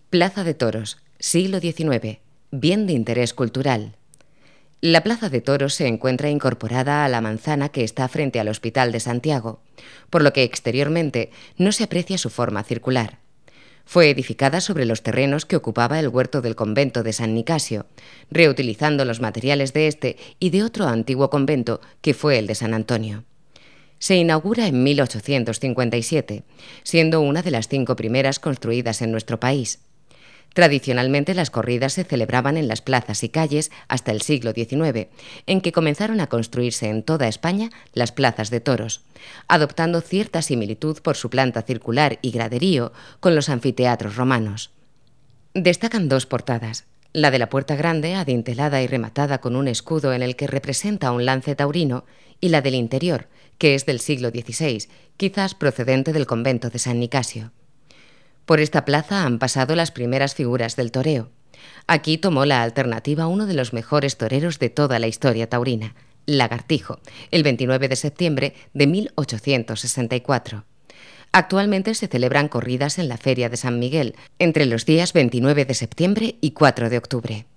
Plaza de Toros, siglo XIX, bien de interés cultural. La Plaza de Toros se encuentra incorporada a la manzana que está frente al Hospital de Santiago, por lo que exteriormente no se aprecia su forma circular. Fue edificada sobre los terrenos que ocupaba el huerto del convento de San Nicasio, reutilizando los materiales de este y de otro antiguo convento que fue el de San Antonio. Se inaugura en 1857, siendo una de las 5 primeras construidas en nuestro país. Tradicionalmente las corridas se celebraban en las plazas y calles hasta el siglo XIX, en que comenzaron a construirse en toda España las plazas de toros, adoptando cierta similitud por su planta circular y graderío con los anfiteatros romanos. Destacan 2 portadas, la de la puerta grande, adintelada y rematada con un escudo en el que representa un lance taurino, y la del interior, que es del siglo XVI, quizás procedente del convento de San Nicasio. Por esta plaza han pasado las primeras figuras del toreo. Aquí tomó la alternativa uno de los mejores toreros de toda la historia taurina, Lagartijo, el 29 de septiembre de 1864. Actualmente se celebran corridas en la Feria de San Miguel, entre los días 29 de septiembre y 4 de octubre.